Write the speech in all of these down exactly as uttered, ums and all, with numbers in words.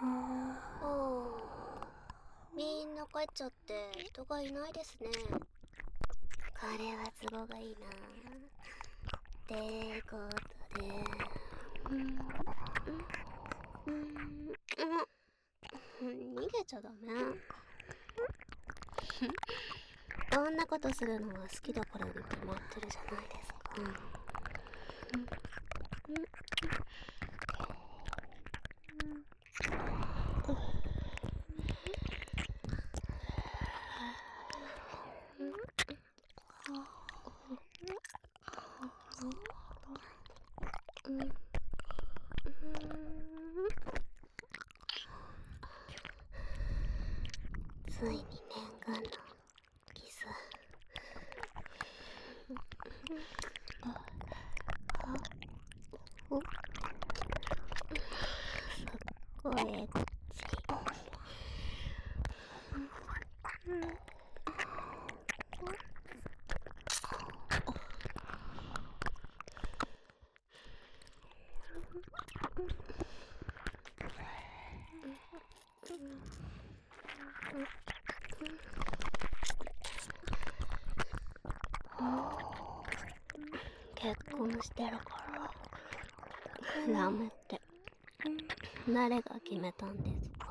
みんな帰っちゃって人がいないですね。これは都合がいいな。ってことで、うん、うん、うん、逃げちゃダメ。こんなことするのは好きだからに決まってるじゃないですか。うんついに念願のキス。そこへこっち。結婚してるからダメって誰が決めたんですか？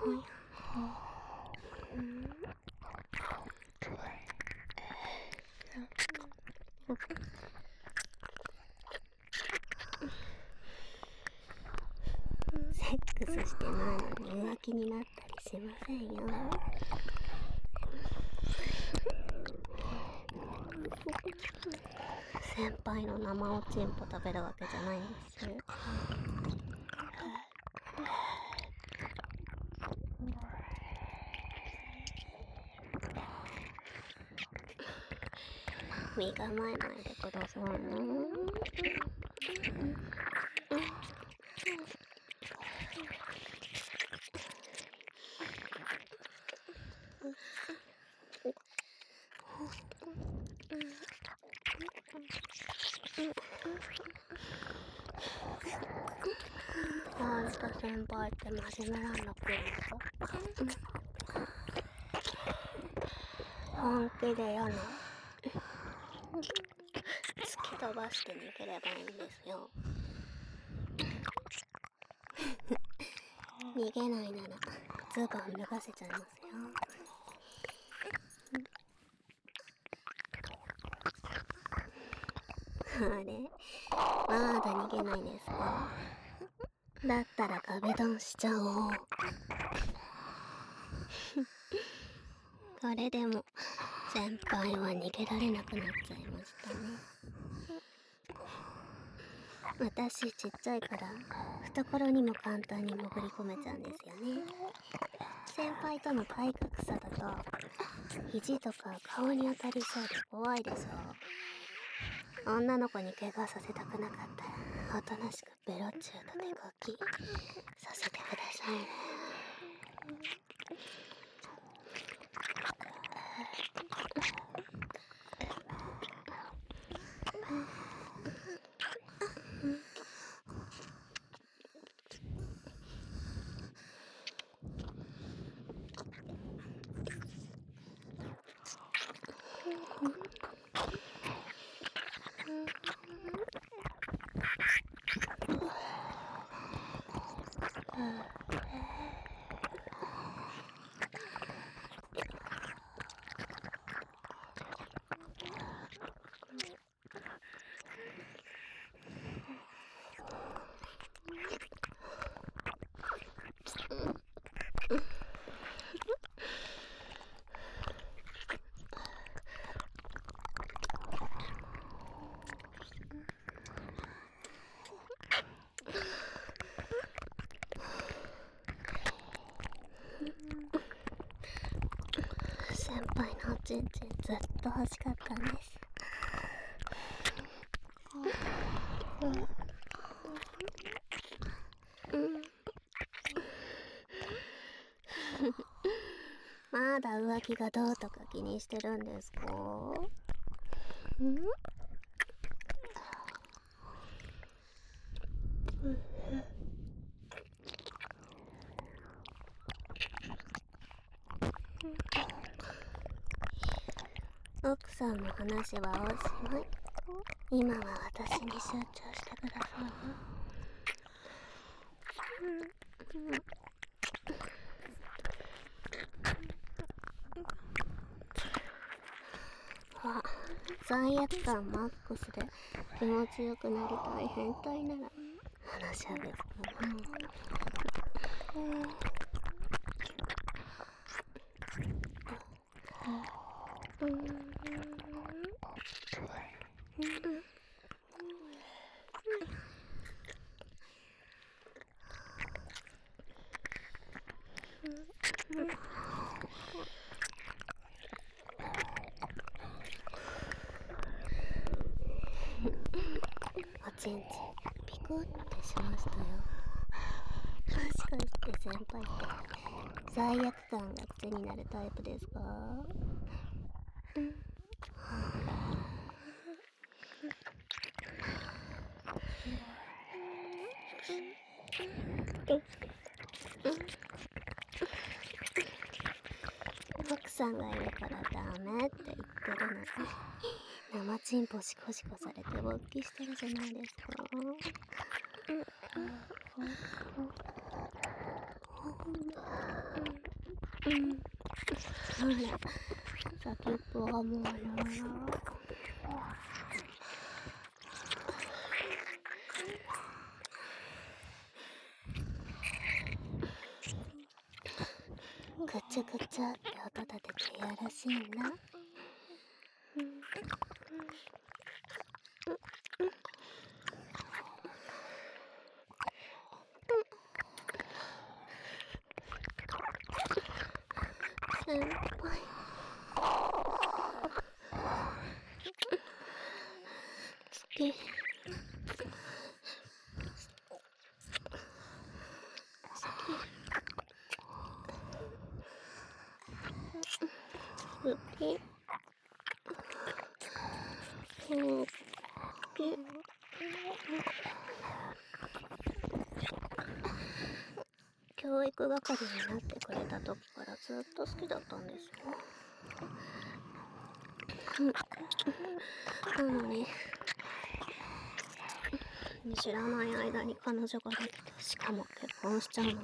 セックスしてないのに浮気になったりしませんよ。先輩の生おちんぽ食べるわけじゃないんです。身構えないでくださいね。あんた先輩って真面目なんだけど本気で嫌な突き飛ばして逃げればいいんですよ。逃げないならズボン脱がせちゃいますよ。あれまだ逃げないですか？だったら壁ドンしちゃおう。これでも先輩は逃げられなくなっちゃいましたね。私ちっちゃいから懐にも簡単に潜り込めちゃうんですよね。先輩との体格差だと肘とか顔に当たりそうで怖いでしょ。女の子に怪我させたくなかったらおとなしくベロチューと手こきさせてくださいね。先輩のおちんちんずっと欲しかったんです。まだ浮気がどうとか気にしてるんですか？ん？ 奥さんの話はおしまい。今は私に集中してください。あ、罪悪感マックスで気持ちよくなりたい変態なら話は別だな。おちんちんピクってしましたよ。もしかして先輩って罪悪感が癖になるタイプですか？奥さんがいるからダメって言ってるのに生チンポシコシコされて勃起してるじゃないですか。ほら、先っぽがもうなぐちゅぐちゅって音立ててやらしいんだ。先輩好き。好き。好き。教育係になってくれた時からずっと好きだったんですよ。なのに知らない間に彼女ができて、しかも結婚しちゃうの。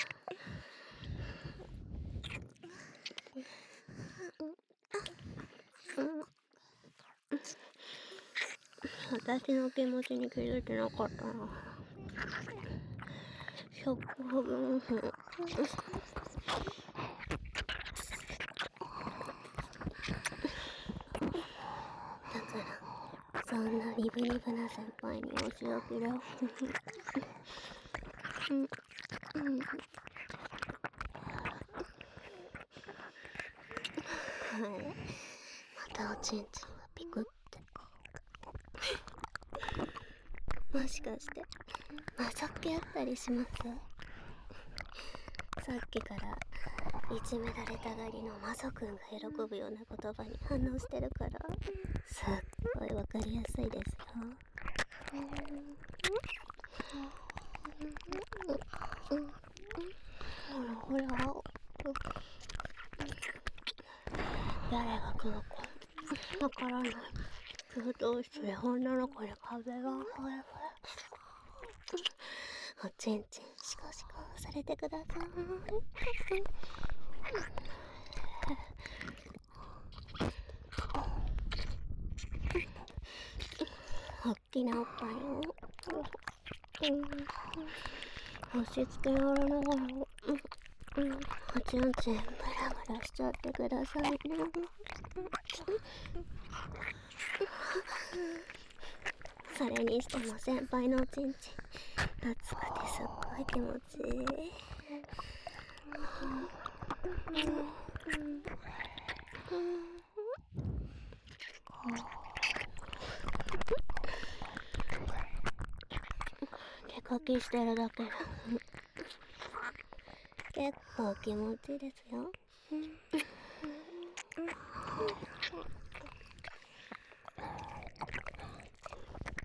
私の気持ちに気づいてなかったな。ショック不分法。だからそんなリブリブな先輩にお仕置きだ。うんうん。はい。またおちんちんがピクって。もしかしてマゾってやったりします？さっきからいじめられたがりのマゾくんが喜ぶような言葉に反応してるからすっごいわかりやすいですよ。ほらほら、誰が来るかわからない空洞室で女の子で壁がほらほら。おちんちんシコシコされてください。おっきなおっぱいを押し付けられながらおちんちんブラブラしちゃってくださいね。それにしても先輩のおちんちん熱くてすっごい気持ちいい。手かきしてるだけで結構気持ちいいですよ。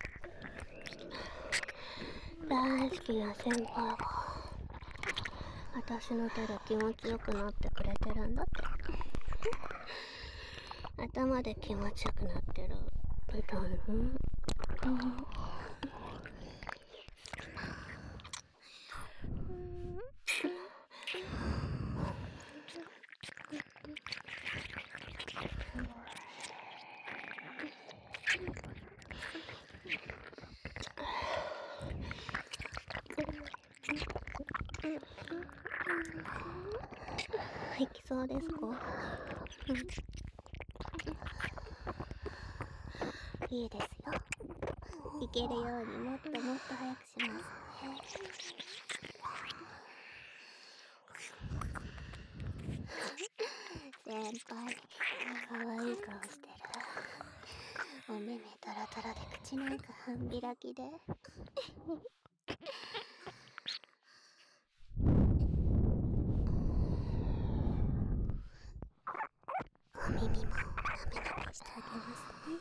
大好きな先輩が私の手で気持ちよくなってくれてるんだって。頭で気持ちよくなってるみたいな。うん。いきそうですか？いいですよ。いけるようにもっともっと早くしますね。先輩、かわいい顔してる。お目目トロトロで口なんか半開きで。お耳もなめなめしてあげますね。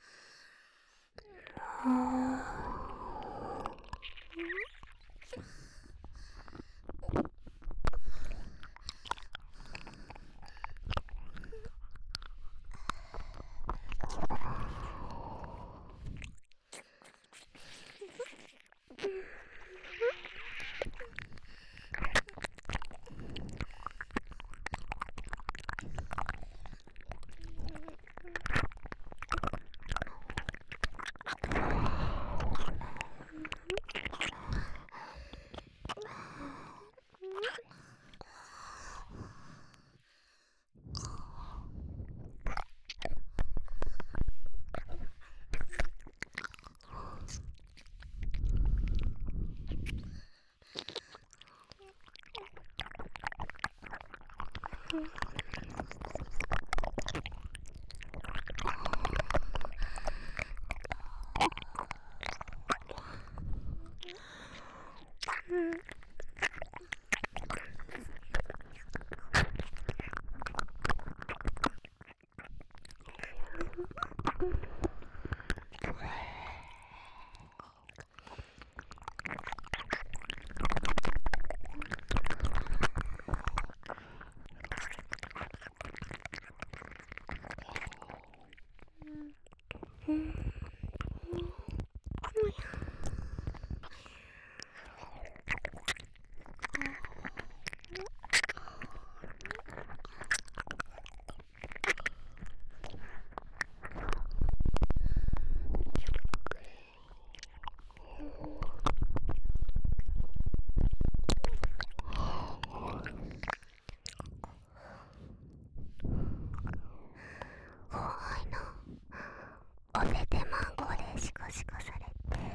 お手手マンゴでシコシコされて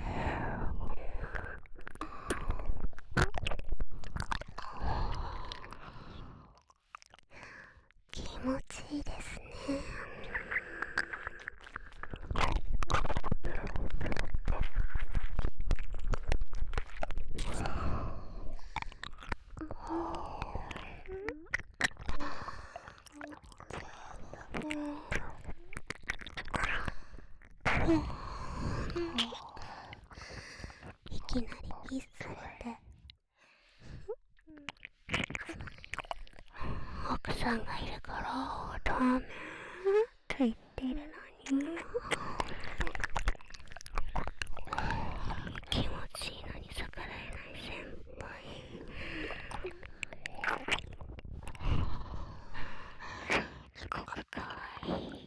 気持ちいいですね。いきなりキスされて奥さんがいるからダメって言ってるのに気持ちいいのに逆らえない先輩。すごくかわいい。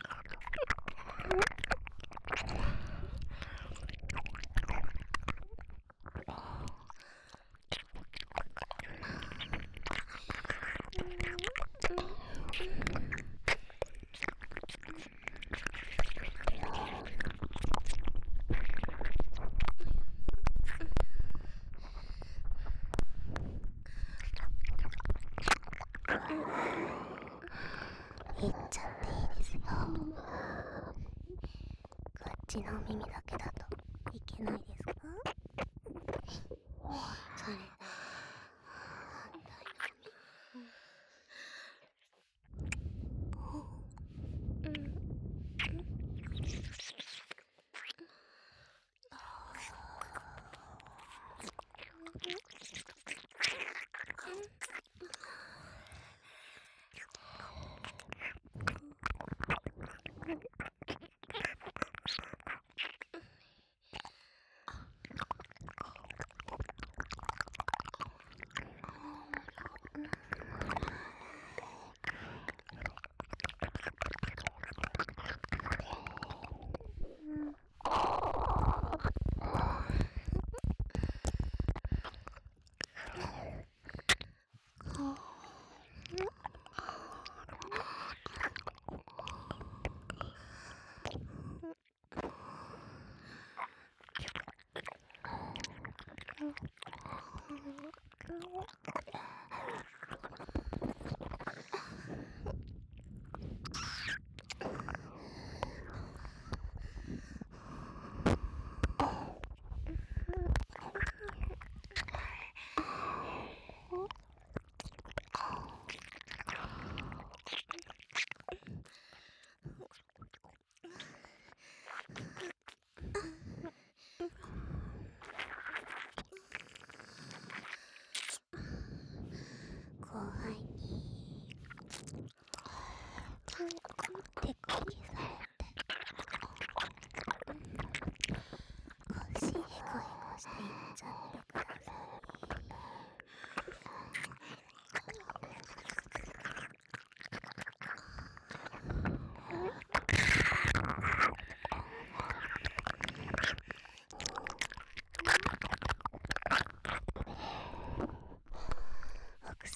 言っちゃっていいですよ。こっちのお耳だけだといけないですか？それで反対の耳。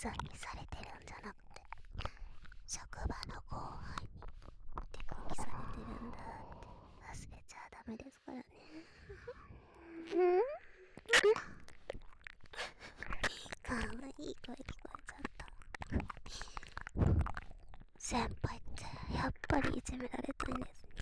さんにされてるんじゃなくて、職場の後輩に手こきされてるんだって忘れちゃダメですからね。かわいい声聞こえちゃった。先輩ってやっぱりいじめられたんですね。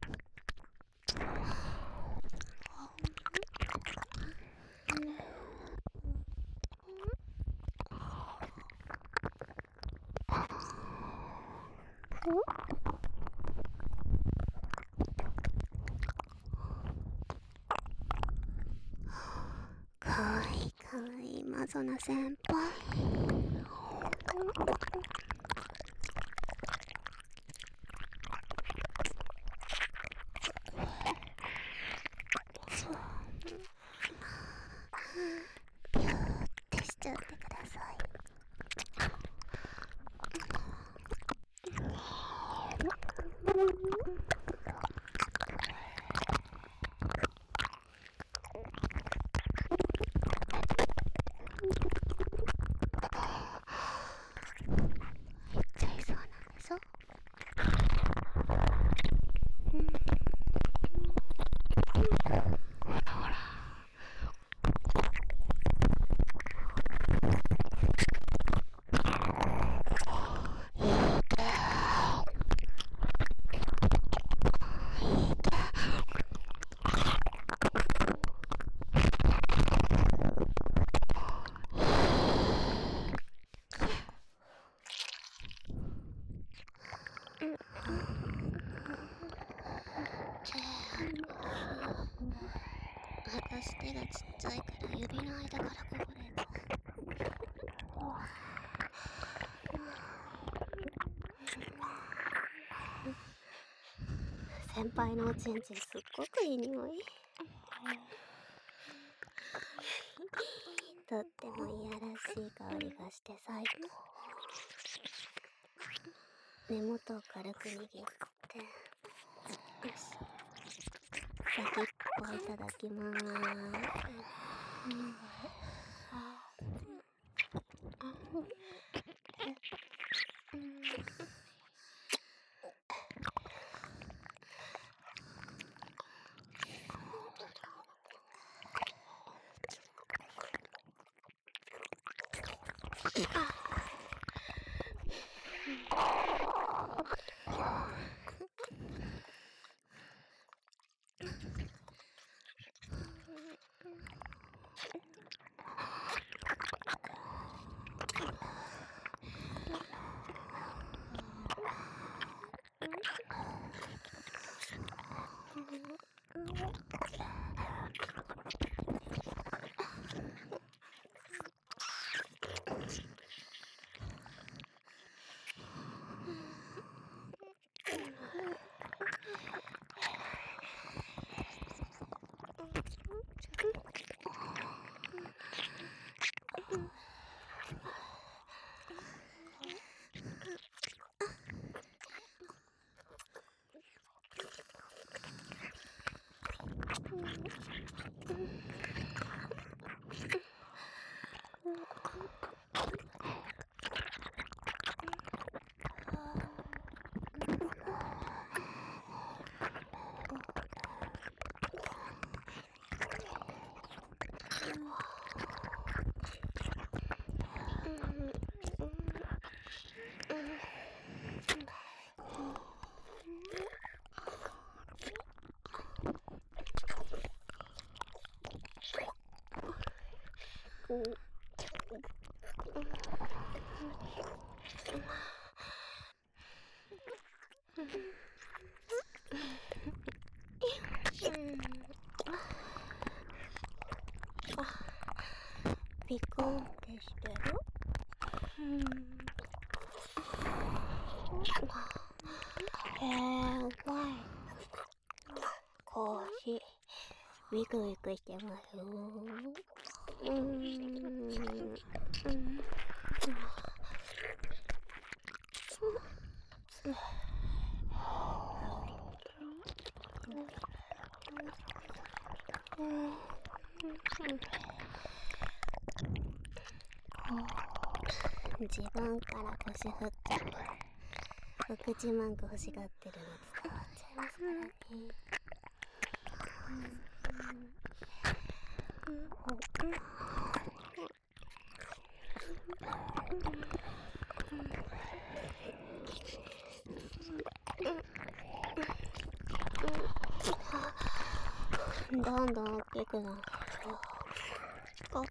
かわいいかわいいマゾナ先輩。ビューってしちゃってください。言っちゃいそうなんでしょ。私手がちっちゃいから指の間からこぼれちゃう。先輩のおちんちんすっごくいい匂い。とってもいやらしい香りがして最高。根元を軽く握って、よし、先っぽいただきまーす。ピコンってしてる？うん。えー、うまい。腰、ウィクウィクしてますよ。うーん。うん。 自分から腰振っちゃう。お口マンク欲しがってるの伝わっちゃいますからね。どんどん大きくなってる。あっ。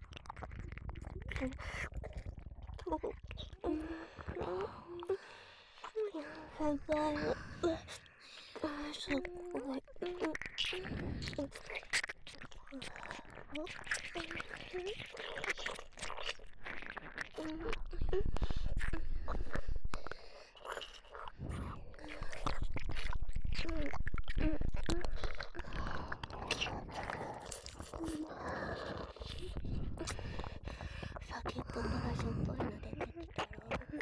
先輩のすっごい先っぽからしょっぱいの出てきたら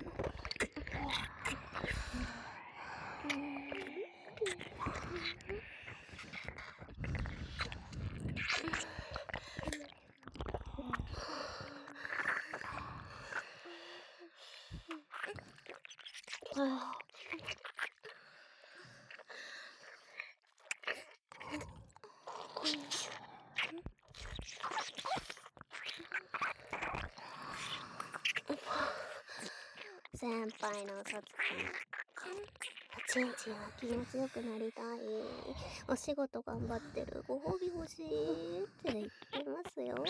先輩の嘘つきおちんちんは気持ちよくなりたい、お仕事頑張ってる、ご褒美欲しいって言ってますよ。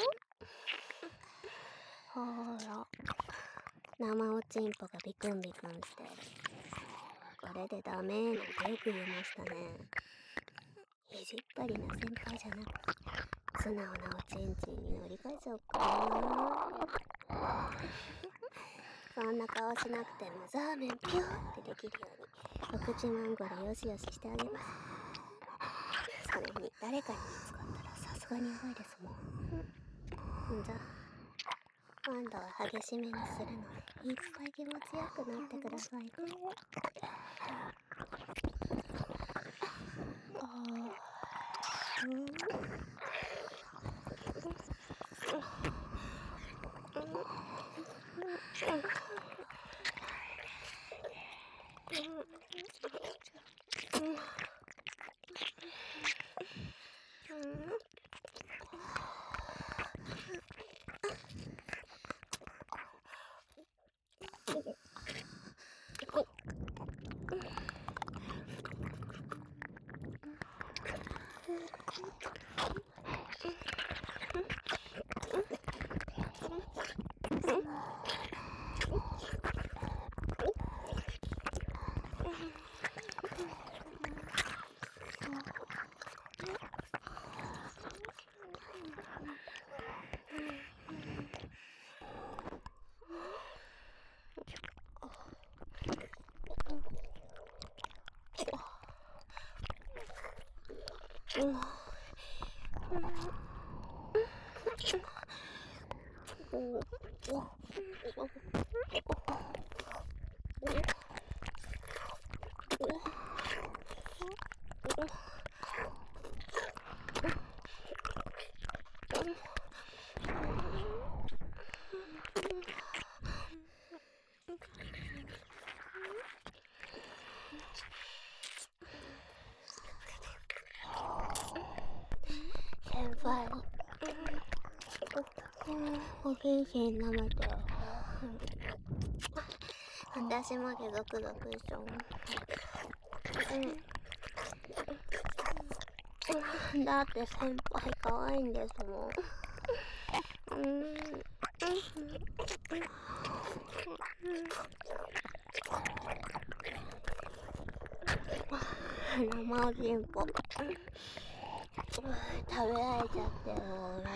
ほら生おちんぽがビクンビクンしてる。これでダメーなんてよく言いましたね。意地っ張りな先輩じゃなく素直なおちんちんに乗り換えちゃおうかな。そんな顔しなくてもザーメンピューってできるようにお口マンゴでよしよししてあげます。それに誰かに見つかったらさすがにやばいですもん。じゃあ今度は激しめにするのでいっぱい気持ちよくなってくださいね。あーうん先輩おちんちん舐めて私までゾクゾクしちゃう。うんだって先輩可愛いんですもん。うん生おちんぽ食べられちゃってる俺。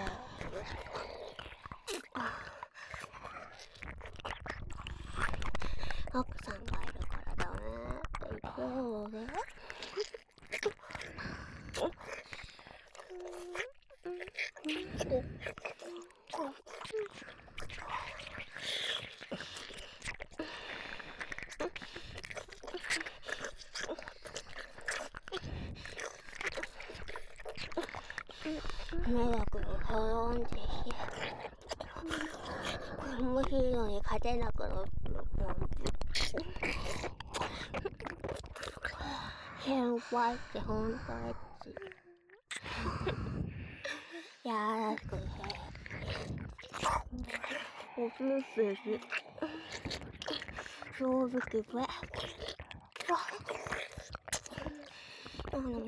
奥さんがいるからダメって言ってよ俺。迷惑に払うんでし。こ面白いのに勝てなくなった先輩ってほんとエッチやらしくておすすし正直べなのに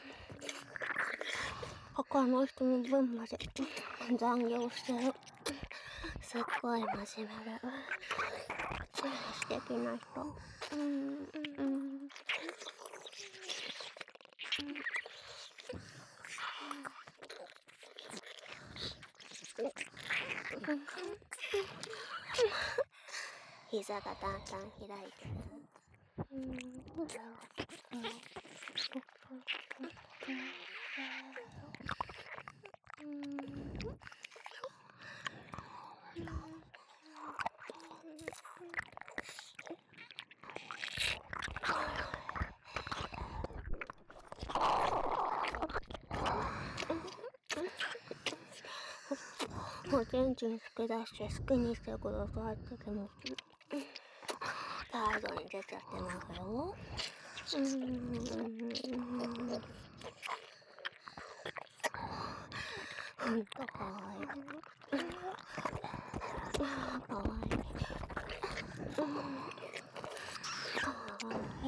他の人の分まで残業してるすっごい真面目で素敵な人うんうん膝がだんだん開いてるうんおちんちん好きだし好きにしてくださいって気持ち態度に出ちゃってますようーんほんとかわいいかわいいかわいい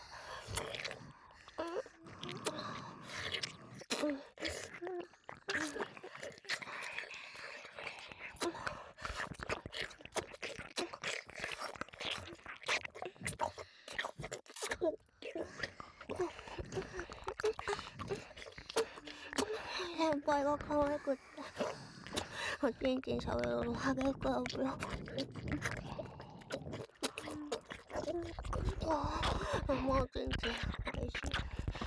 先輩が可愛くっておちんちんしゃべるの激しくなるよあもうおちんちんおいしい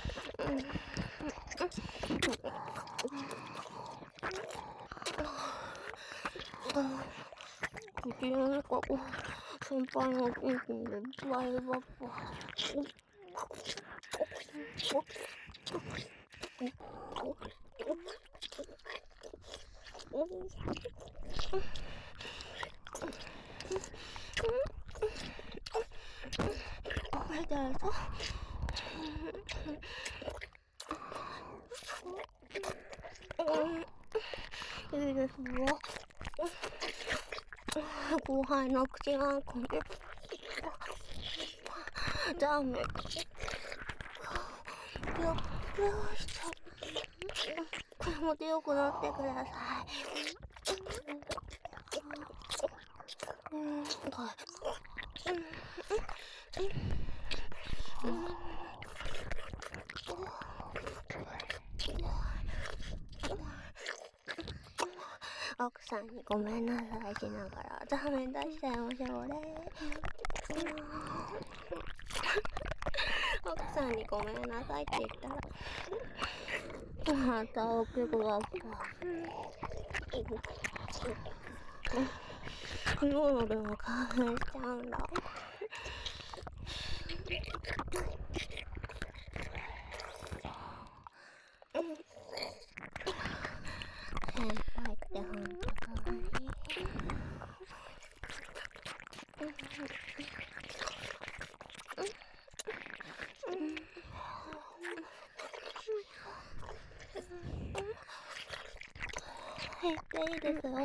口の中が先輩のおちんちんでバイバッパ見てるといいですよ後輩の口がんこにダメよよしこれも強くなってくださいうんはい奥さんにごめんなさいしながらダメ出しちゃいましょうね奥さんにごめんなさいって言ったらまた大きくなった昨日のでも感変しちゃうんだ先輩ってほんとかわいい減っていいですよ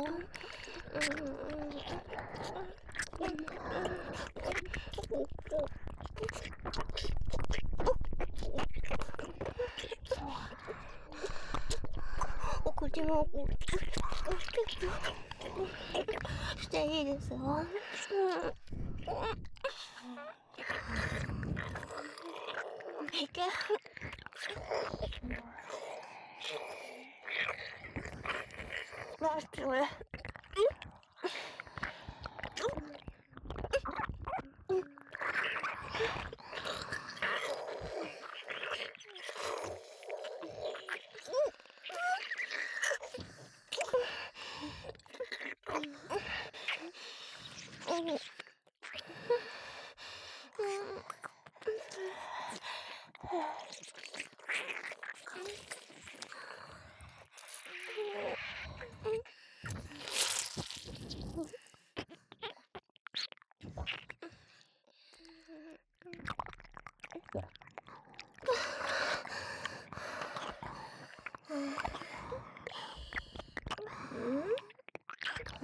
お口もしていいですよいけラストへ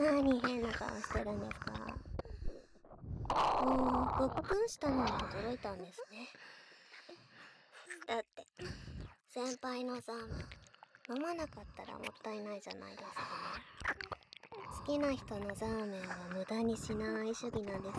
何変な顔してるんですか。おー、ごっくんしたのに驚いたんですね。だって先輩のザーメン飲まなかったらもったいないじゃないですか。好きな人のザーメンは無駄にしない主義なんです。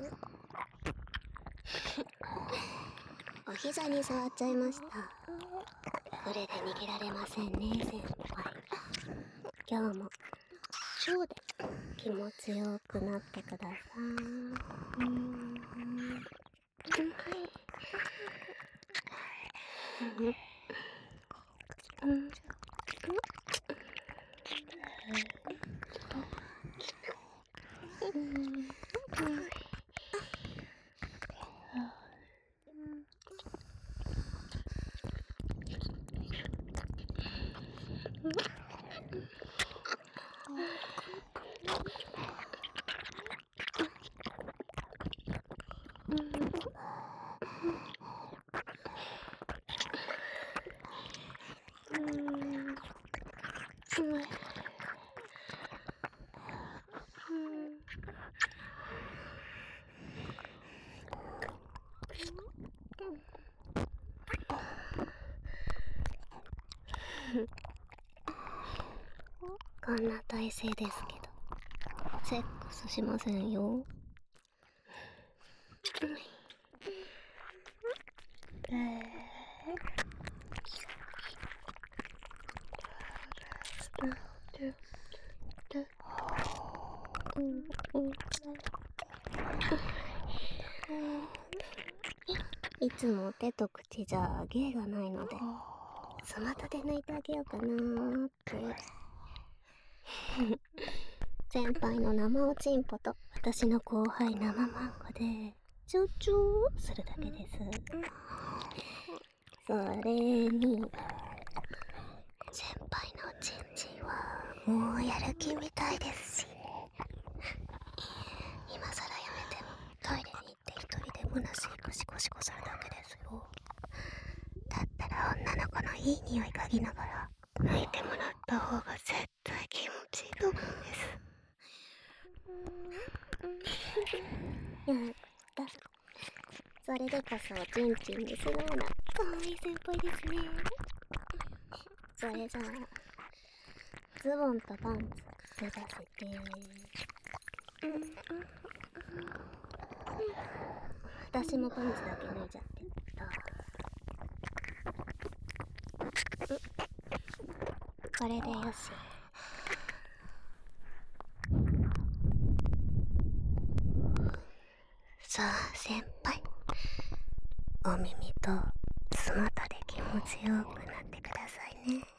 お膝に座っちゃいました。これで逃げられませんね、先輩。今日もショーで気持ちよくなってください。うん、うん、こんな体勢ですけどセックスしませんよ。いつも手と口じゃ芸がないのでスマタで抜いてあげようかなーって。先輩の生おちんぽと私の後輩生マンコでチューチューするだけです。それに先輩のチンチンはもうやる気みたいですし、今さらやめてもトイレに行って一人で虚しいゴシゴシゴするだけですよ。だったら女の子のいい匂い嗅ぎながら抜いてもらった方が絶対気持ちいいと思うんです。やった。それでこそチンチンに素直な可愛い先輩ですね。それじゃあズボンとパンツ脱がせて、私もパンツだけ脱いじゃってっと。これでよし。さあ先輩、お耳とスマタで気持ちよくなってくださいね。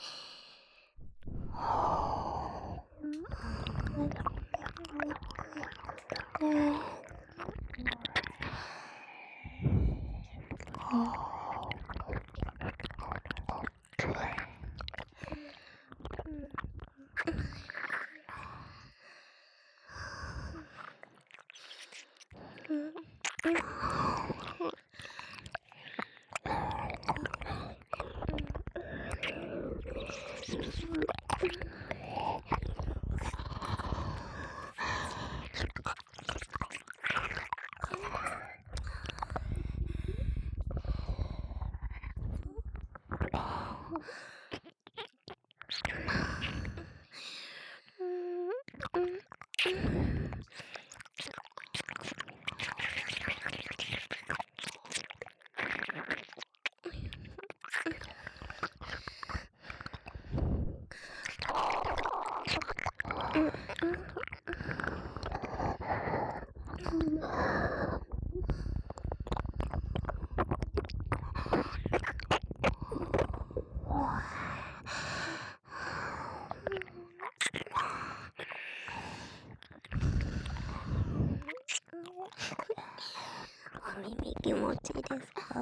お耳気持ちいいですか？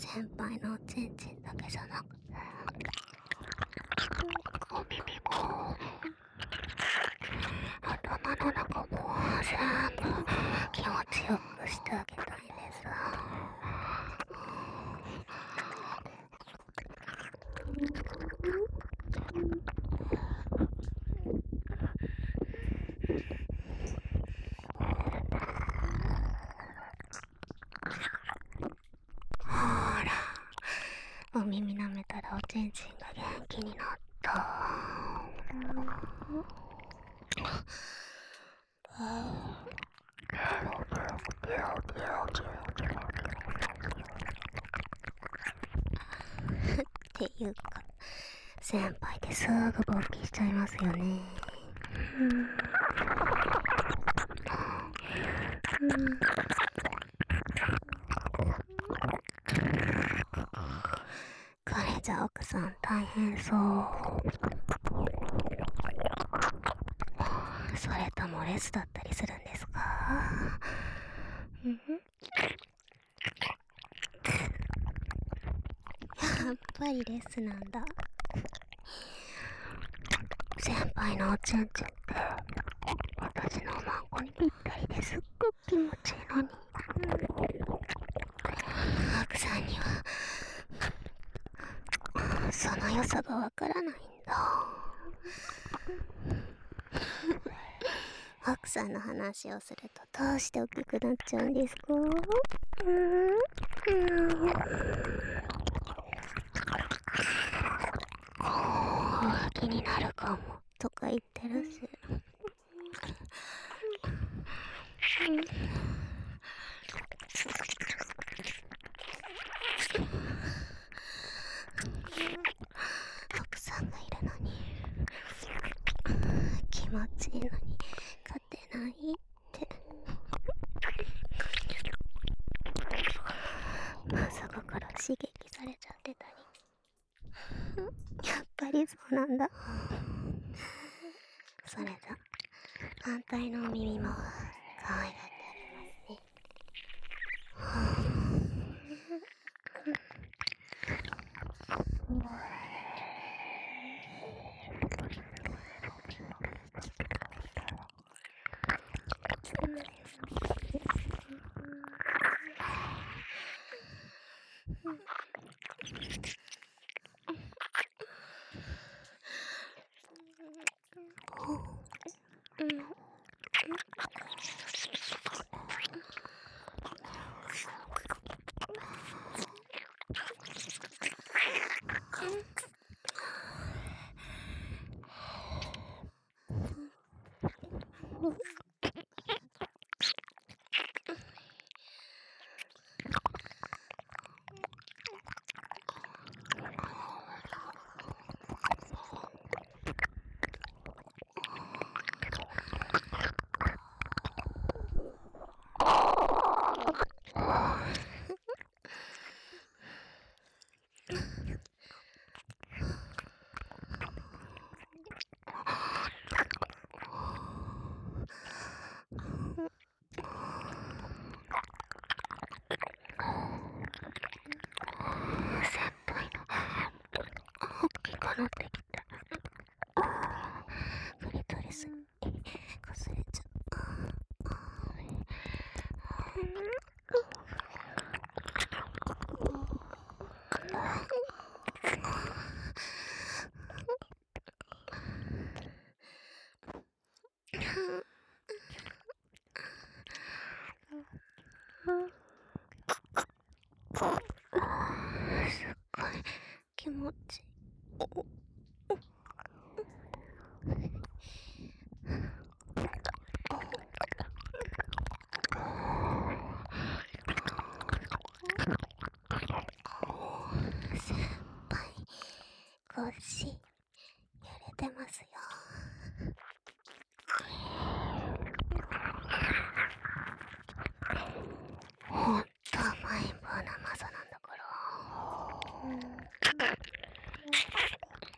先輩のおちんちんだけじゃなくてお耳も頭の中も全部気持ちよくしてあげたいです。ほら、お耳舐めたらおちんちんが元気になった。っていうか、先輩ってすぐ勃起しちゃいますよね。うん、うん、これじゃ奥さん大変そう。それともレスだったりするんですか？うん、やっぱりレスなんだ。先輩のおちんちんって私のおまんこにぴったりですっごく気持ちいいのに、奥さんにはその良さがわからないんだ。奥さんの話をするとどうして大きくなっちゃうんですか？うん、うん、気になるかもとか言ってるし、うん、奥さんがいるのに気持ちいいのに勝てないってまさかから刺激されちゃってたりやっぱりそうなんだ。それじゃ反対の耳も可愛がってあげますね。なってきた。クリトリスこすれちゃう。すっごい気持ちいい。先輩、腰揺れてますよ。ほんと甘えん坊なマサなんだから。うん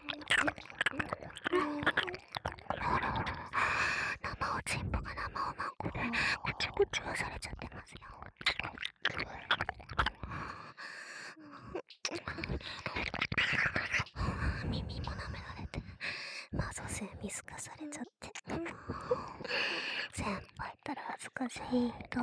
しいと。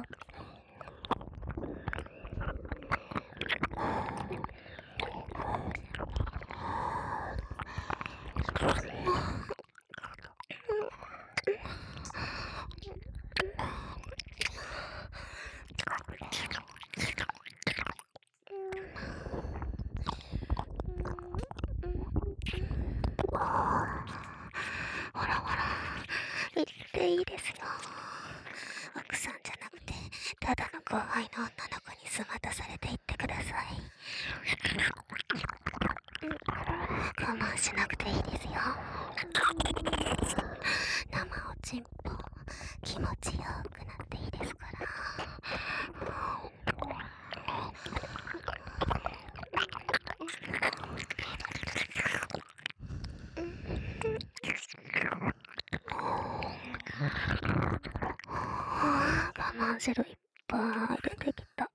ほらほら、言っていいですよ。奥さんじゃなくて、ただの後輩の女の子にすまたされていってください。我慢しなくていいですよ。生おちんぽ、気持ちよくなっていいですから。我慢汁いっぱい出てきた。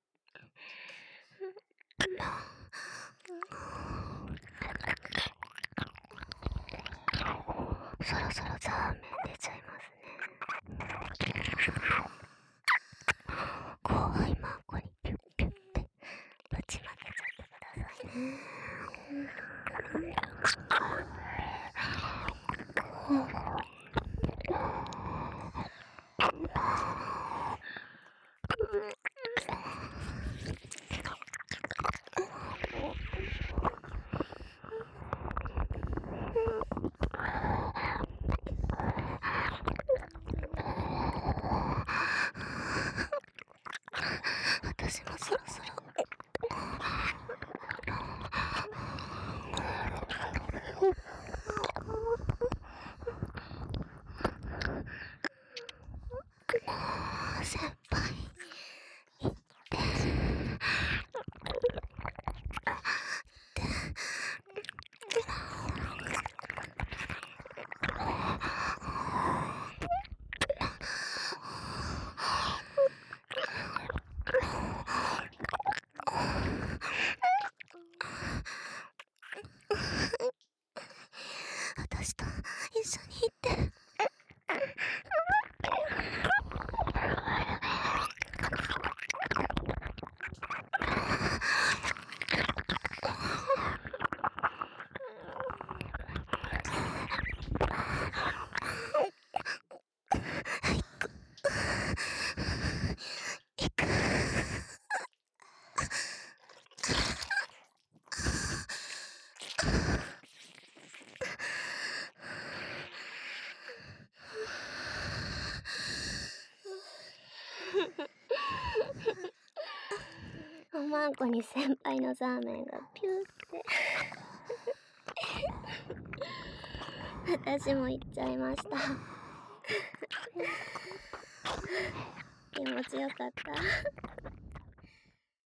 そろそろザーメン出ちゃいますね。後輩マンコにピュッピュッってぶちまけちゃってくださいね。私もそろそろ先輩行って私と一緒に行って。おまんこに先輩のザーメンがピューって私も行っちゃいました。気持ちよかった。